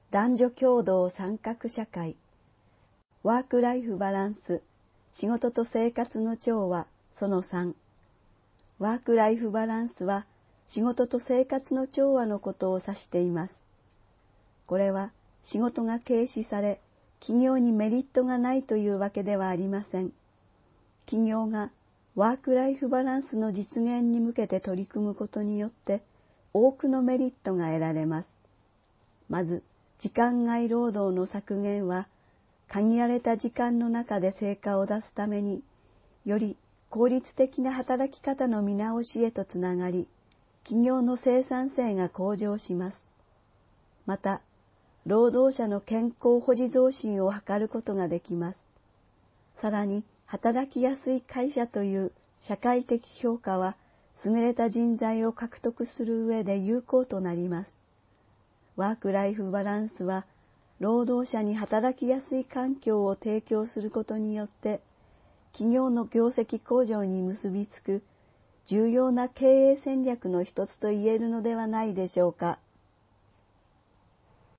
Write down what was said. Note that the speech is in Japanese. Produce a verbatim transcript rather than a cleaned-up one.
男女共同参画社会、ワークライフバランス、仕事と生活の調和、そのさん。ワークライフバランスは仕事と生活の調和のことを指しています。これは仕事が軽視され、企業にメリットがないというわけではありません。企業がワークライフバランスの実現に向けて取り組むことによって多くのメリットが得られます。まず、時間外労働の削減は、限られた時間の中で成果を出すために、より効率的な働き方の見直しへとつながり、企業の生産性が向上します。また、労働者の健康保持増進を図ることができます。さらに、働きやすい会社という社会的評価は、優れた人材を獲得する上で有効となります。ワークライフバランスは、労働者に働きやすい環境を提供することによって、企業の業績向上に結びつく重要な経営戦略の一つと言えるのではないでしょうか。